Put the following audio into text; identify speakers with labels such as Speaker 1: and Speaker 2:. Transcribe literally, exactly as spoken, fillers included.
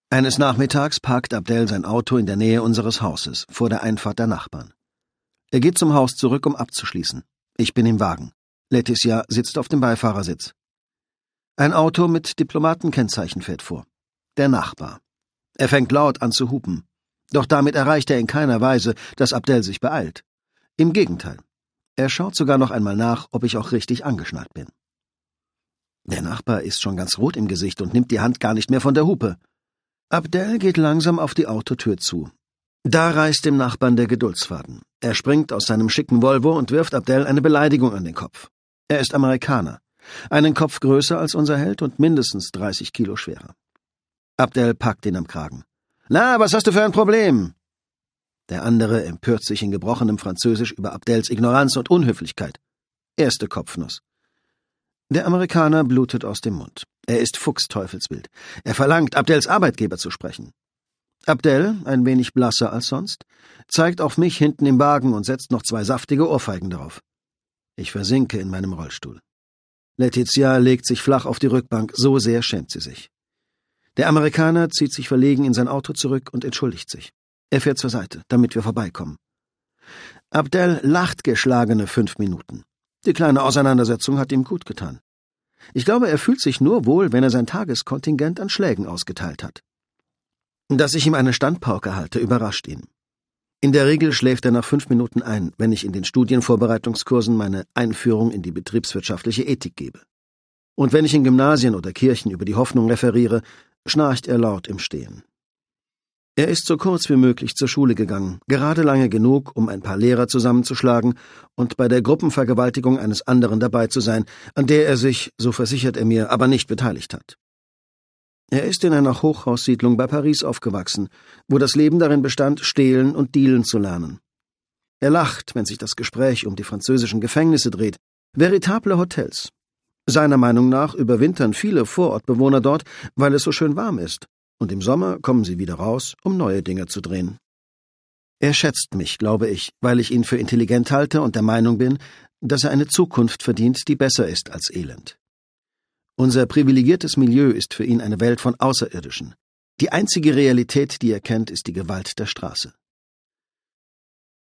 Speaker 1: Eines Nachmittags parkt Abdel sein Auto in der Nähe unseres Hauses, vor der Einfahrt der Nachbarn. Er geht zum Haus zurück, um abzuschließen. Ich bin im Wagen. Leticia sitzt auf dem Beifahrersitz. Ein Auto mit Diplomatenkennzeichen fährt vor. Der Nachbar. Er fängt laut an zu hupen. Doch damit erreicht er in keiner Weise, dass Abdel sich beeilt. Im Gegenteil. Er schaut sogar noch einmal nach, ob ich auch richtig angeschnallt bin. Der Nachbar ist schon ganz rot im Gesicht und nimmt die Hand gar nicht mehr von der Hupe. Abdel geht langsam auf die Autotür zu. Da reißt dem Nachbarn der Geduldsfaden. Er springt aus seinem schicken Volvo und wirft Abdel eine Beleidigung an den Kopf. Er ist Amerikaner, einen Kopf größer als unser Held und mindestens dreißig Kilo schwerer. Abdel packt ihn am Kragen. »Na, was hast du für ein Problem?« Der andere empört sich in gebrochenem Französisch über Abdels Ignoranz und Unhöflichkeit. Erste Kopfnuss. Der Amerikaner blutet aus dem Mund. Er ist Fuchsteufelswild. Er verlangt, Abdels Arbeitgeber zu sprechen. Abdel, ein wenig blasser als sonst, zeigt auf mich hinten im Wagen und setzt noch zwei saftige Ohrfeigen drauf. Ich versinke in meinem Rollstuhl. Leticia legt sich flach auf die Rückbank, so sehr schämt sie sich. Der Amerikaner zieht sich verlegen in sein Auto zurück und entschuldigt sich. Er fährt zur Seite, damit wir vorbeikommen. Abdel lacht geschlagene fünf Minuten. Die kleine Auseinandersetzung hat ihm gut getan. Ich glaube, er fühlt sich nur wohl, wenn er sein Tageskontingent an Schlägen ausgeteilt hat. Dass ich ihm eine Standpauke halte, überrascht ihn. In der Regel schläft er nach fünf Minuten ein, wenn ich in den Studienvorbereitungskursen meine Einführung in die betriebswirtschaftliche Ethik gebe. Und wenn ich in Gymnasien oder Kirchen über die Hoffnung referiere, schnarcht er laut im Stehen. Er ist so kurz wie möglich zur Schule gegangen, gerade lange genug, um ein paar Lehrer zusammenzuschlagen und bei der Gruppenvergewaltigung eines anderen dabei zu sein, an der er sich, so versichert er mir, aber nicht beteiligt hat. Er ist in einer Hochhaussiedlung bei Paris aufgewachsen, wo das Leben darin bestand, stehlen und dealen zu lernen. Er lacht, wenn sich das Gespräch um die französischen Gefängnisse dreht, veritable Hotels. Seiner Meinung nach überwintern viele Vorortbewohner dort, weil es so schön warm ist, und im Sommer kommen sie wieder raus, um neue Dinge zu drehen. Er schätzt mich, glaube ich, weil ich ihn für intelligent halte und der Meinung bin, dass er eine Zukunft verdient, die besser ist als Elend. Unser privilegiertes Milieu ist für ihn eine Welt von Außerirdischen. Die einzige Realität, die er kennt, ist die Gewalt der Straße.